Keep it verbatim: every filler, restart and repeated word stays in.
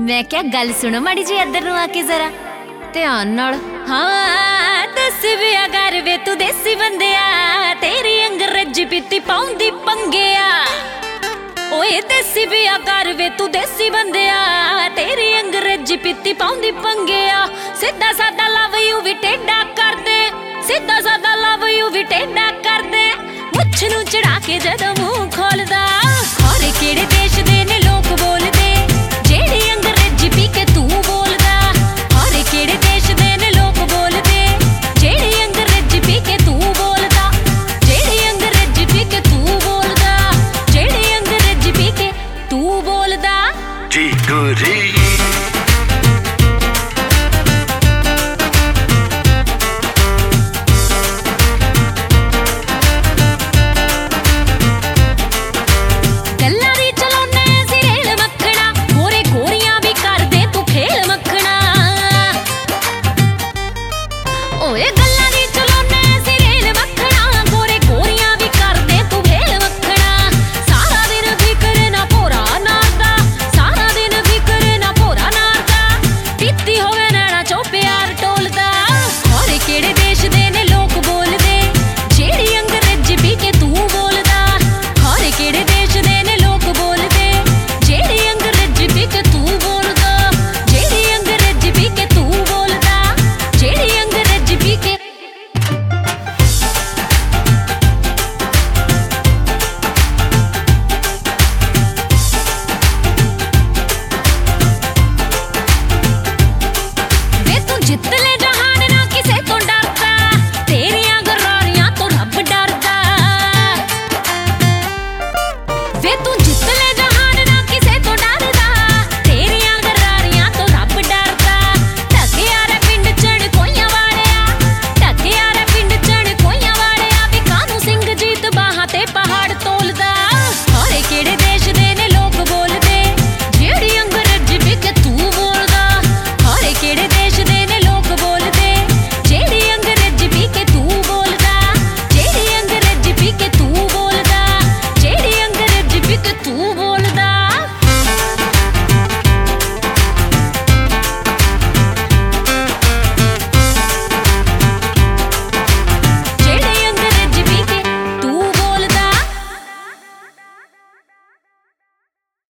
मैं क्या गल सुनो माड़ी जी इधर नु आके जरा ध्यान नाल। हाँ दस विया कर वे तू देसी बंदिया तेरी अंग्रेजी पीती पाउंदी पंगिया। ओए देसी विया कर वे तू देसी बंदिया तेरी अंग्रेजी पीती पाउंदी पंगिया। सीधा सादा लव यू भी टेढ़ा कर दे, सीधा सादा लव यू भी टेढ़ा कर दे। मुछ नू चढ़ा के जदों मुंह खोलदा खौरे केड़े देश दे ने लोग बोलदे जेड़ी अंग्रेजी पी के तू बोलदा। खौरे केड़े देश दे ने लोग बोलदे जेड़ी अंग्रेजी पी के तू बोलदा। जेड़ी अंग्रेजी पी के तू बोलदा, जेड़ी अंग्रेजी पी के तू बोलदा। जी गोरी